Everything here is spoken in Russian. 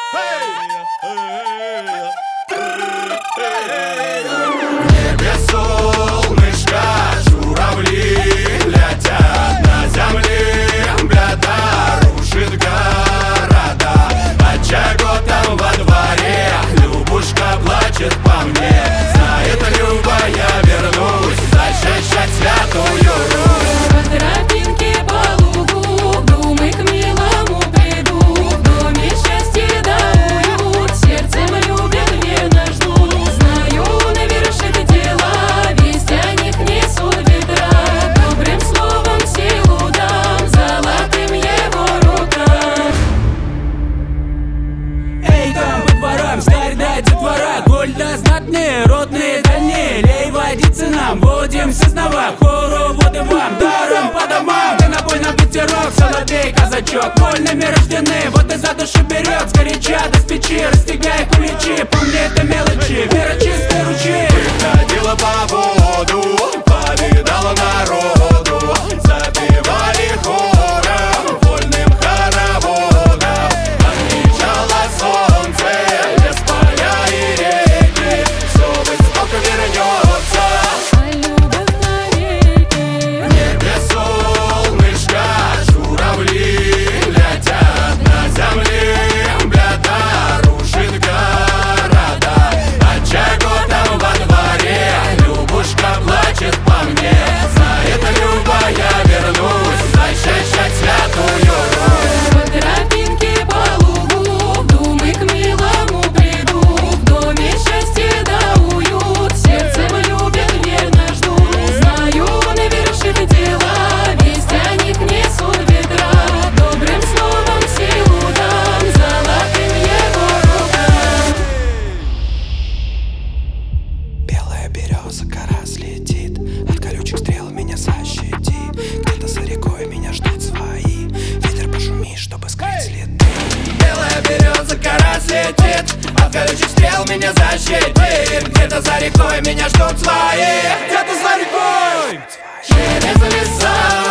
В небе солнышко, журавли летят на земле, беда рушит города. А чего там во дворе? Любушка плачет по мне. Знает Люба, я вернусь защищать святую Русь. По тропинке по лугу в думы к милому приду. В доме счастье да уют, сердцем любят, верно ждут. Знаю, навершит дела, весть о них несут ветра. Добрым словом силу дам, золотым его рукам. Эй, там по дворам, старь да детвора, голь да знатные, родные дальние. Лей водицы нам, будем сознавать, хору воды вам, даром по домам. Ты на бой на ветерок, соловей, казачок, вольными рождены, вот и за душу берет. Сгоряча до спичи, расстегай куличи, помни это мелочи, вера чистой ручьи. Ходила по воду, повидала народу, запевали хором, вольным хороводом. Отмечало солнце, лес, поля и реки, все быть сколько вернется. А любовь навеки. В небе солнышко, журавли летят на земле, беда рушит города. А чего там во дворе? Любушка плачет по мне. Знает Люба, я вернусь защищать святую Русь. По тропинке по лугу в думы к милому приду. В доме счастье да уют, сердцем любят, верно ждут. Знаю, навершит дела, весть о них несут ветра. Добрым словом силу дам, золотым его рукам. Белая береза, кора слетит, от колючих стрел меня защити. Где-то за рекой меня ждут свои, ветер пошуми, чтобы скрыть следы. Белая береза, кора слетит, от колючих стрел меня защитит. Где-то за рекой меня ждут свои. Где-то за рекой через леса